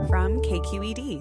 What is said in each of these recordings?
from KQED.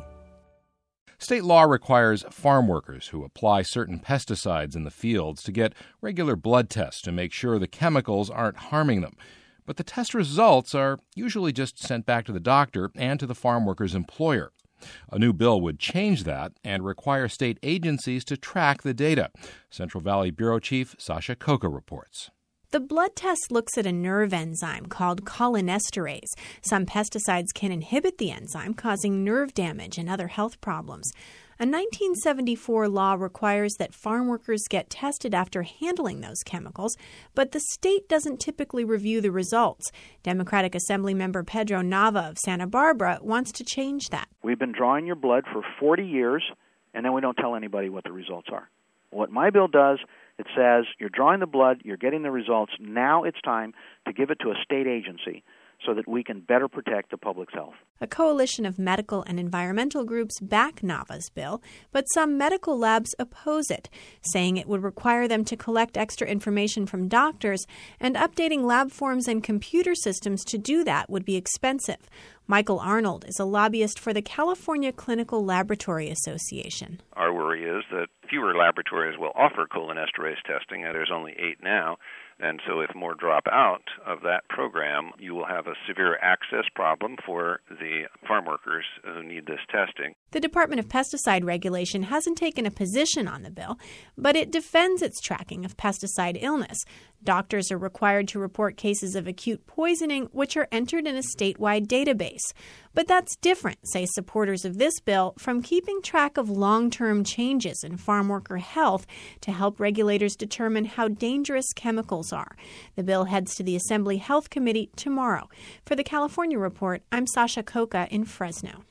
State law requires farm workers who apply certain pesticides in the fields to get regular blood tests to make sure the chemicals aren't harming them. But the test results are usually just sent back to the doctor and to the farm worker's employer. A new bill would change that and require state agencies to track the data. Central Valley Bureau Chief Sasha Khokha reports. The blood test looks at a nerve enzyme called cholinesterase. Some pesticides can inhibit the enzyme, causing nerve damage and other health problems. A 1974 law requires that farm workers get tested after handling those chemicals, but the state doesn't typically review the results. Democratic Assemblymember Pedro Nava of Santa Barbara wants to change that. We've been drawing your blood for 40 years, and then we don't tell anybody what the results are. What my bill does, it says you're drawing the blood, you're getting the results. Now it's time to give it to a state agency so that we can better protect the public's health. A coalition of medical and environmental groups back Nava's bill, but some medical labs oppose it, saying it would require them to collect extra information from doctors, and updating lab forms and computer systems to do that would be expensive. Michael Arnold is a lobbyist for the California Clinical Laboratory Association. Our worry is that fewer laboratories will offer cholinesterase testing, and there's only 8 now. And so if more drop out of that program, you will have a severe access problem for the farm workers who need this testing. The Department of Pesticide Regulation hasn't taken a position on the bill, but it defends its tracking of pesticide illness. Doctors are required to report cases of acute poisoning, which are entered in a statewide database. But that's different, say supporters of this bill, from keeping track of long-term changes in farm worker health to help regulators determine how dangerous chemicals are. The bill heads to the Assembly Health Committee tomorrow. For the California Report, I'm Sasha Khokha in Fresno.